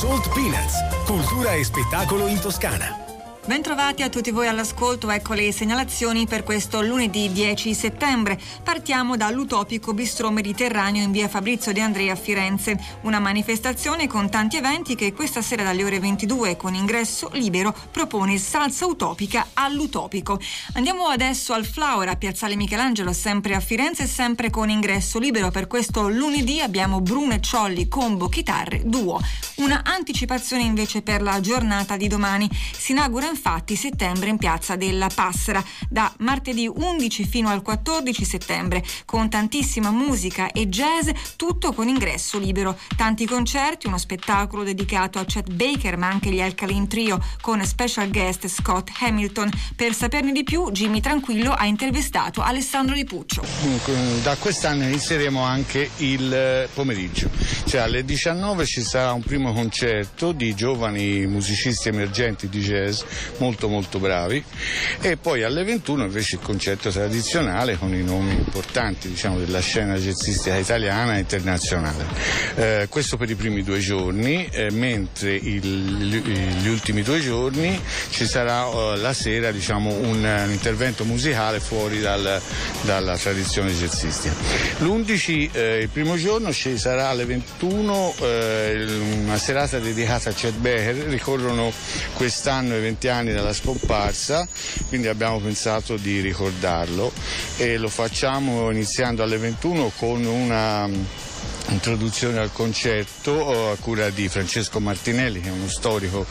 Salt Peanuts, cultura e spettacolo in Toscana. Bentrovati a tutti voi all'ascolto, ecco le segnalazioni per questo lunedì 10 settembre. Partiamo dall'Utopico Bistrò Mediterraneo in via Fabrizio De Andrea a Firenze. Una manifestazione con tanti eventi che questa sera dalle ore 22 con ingresso libero propone salsa utopica all'Utopico. Andiamo adesso al Flower a Piazzale Michelangelo, sempre a Firenze, sempre con ingresso libero. Per questo lunedì abbiamo Bruno e Ciolli, combo, chitarre, duo. Una anticipazione invece per la giornata di domani. Si inaugura infatti settembre in Piazza della Passera da martedì 11 fino al 14 settembre con tantissima musica e jazz, tutto con ingresso libero. Tanti concerti, uno spettacolo dedicato a Chet Baker ma anche gli Alkaline Trio con special guest Scott Hamilton. Per saperne di più Jimmy Tranquillo ha intervistato Alessandro Di Puccio. Da quest'anno inizieremo anche il pomeriggio, cioè alle 19 ci sarà un primo concerto di giovani musicisti emergenti di jazz molto molto bravi e poi alle 21 invece il concerto tradizionale con i nomi importanti, diciamo, della scena jazzistica italiana e internazionale. Questo per i primi 2 giorni, mentre gli ultimi 2 giorni ci sarà la sera, diciamo, un intervento musicale fuori dalla tradizione jazzistica. L'11, il primo giorno, ci sarà alle 21 una serata dedicata a Chet Baker. Ricorrono quest'anno i 20 anni dalla scomparsa, quindi abbiamo pensato di ricordarlo e lo facciamo iniziando alle 21 con una introduzione al concerto a cura di Francesco Martinelli, che è uno storico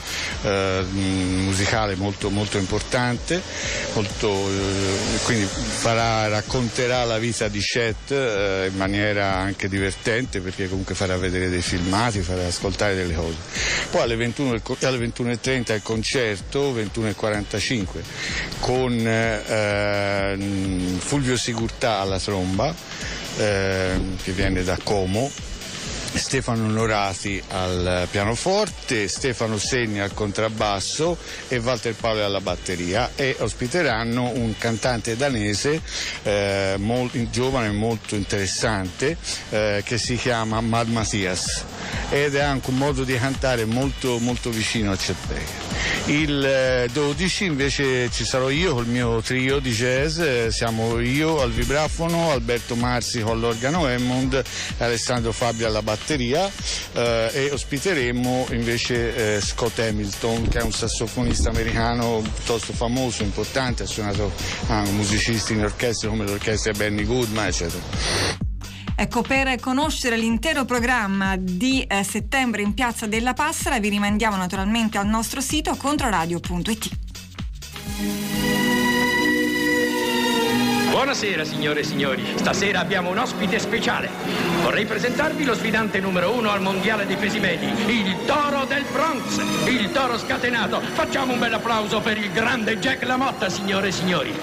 musicale molto molto importante, quindi racconterà la vita di Chet in maniera anche divertente, perché comunque farà vedere dei filmati, farà ascoltare delle cose. Poi alle 21:30 il concerto, 21:45 con Fulvio Sigurtà alla tromba, che viene da Como, Stefano Onorati al pianoforte, Stefano Segni al contrabbasso e Walter Paolo alla batteria, e ospiteranno un cantante danese molto giovane e molto interessante che si chiama Mad Mathias, ed è anche un modo di cantare molto molto vicino a Chet Baker. Il 12 invece ci sarò io col mio trio di jazz, siamo io al vibrafono, Alberto Marsi con l'organo Hammond e Alessandro Fabbio alla batteria, e ospiteremo invece Scott Hamilton, che è un sassofonista americano piuttosto famoso, importante, ha suonato musicisti in orchestre come l'orchestra Benny Goodman, eccetera. Ecco, per conoscere l'intero programma di settembre in Piazza della Passera vi rimandiamo naturalmente al nostro sito controradio.it. Buonasera signore e signori, stasera abbiamo un ospite speciale. Vorrei presentarvi lo sfidante numero 1 al mondiale dei pesi medi, il Toro del Bronx, il Toro scatenato. Facciamo un bel applauso per il grande Jack LaMotta, signore e signori.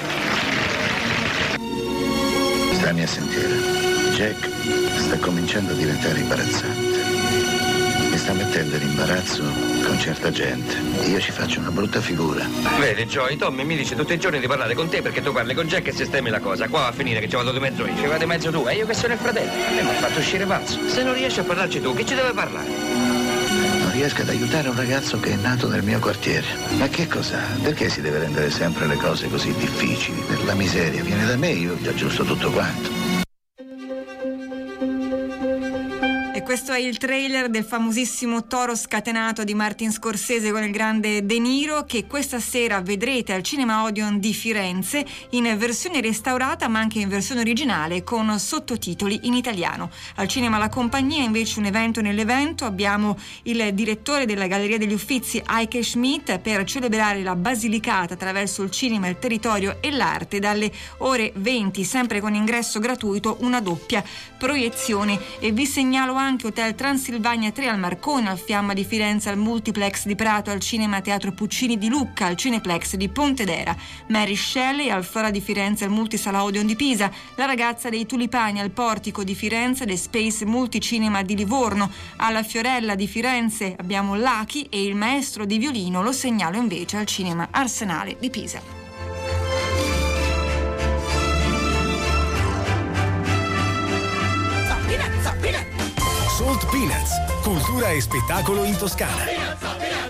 Stammi a sentire. Jack sta cominciando a diventare imbarazzante. Mi sta mettendo in imbarazzo con certa gente. Io ci faccio una brutta figura. Vedi, Joey, Tommy mi dice tutti i giorni di parlare con te perché tu parli con Jack e sistemi la cosa. Qua va a finire che ci vado di mezzo io. Ci vado di mezzo tu, e io che sono il fratello. E mi ha fatto uscire pazzo. Se non riesci a parlarci tu, chi ci deve parlare? Non riesco ad aiutare un ragazzo che è nato nel mio quartiere. Ma che cos'ha? Perché si deve rendere sempre le cose così difficili? Per la miseria, viene da me, io gli aggiusto tutto quanto. Questo è il trailer del famosissimo Toro scatenato di Martin Scorsese con il grande De Niro, che questa sera vedrete al Cinema Odeon di Firenze in versione restaurata ma anche in versione originale con sottotitoli in italiano. Al Cinema La Compagnia invece un evento nell'evento, abbiamo il direttore della Galleria degli Uffizi Heike Schmidt per celebrare la Basilicata attraverso il cinema, il territorio e l'arte. Dalle ore 20, sempre con ingresso gratuito, una doppia proiezione. E vi segnalo anche Hotel Transilvania 3 al Marconi, al Fiamma di Firenze, al Multiplex di Prato, al Cinema Teatro Puccini di Lucca, al Cineplex di Pontedera, Mary Shelley al Fora di Firenze, al Multisala Odeon di Pisa, La Ragazza dei Tulipani al Portico di Firenze, The Space Multicinema di Livorno, alla Fiorella di Firenze abbiamo Lucky e Il Maestro di Violino lo segnalo invece al Cinema Arsenale di Pisa. Salt Peanuts, Cultura e spettacolo in Toscana.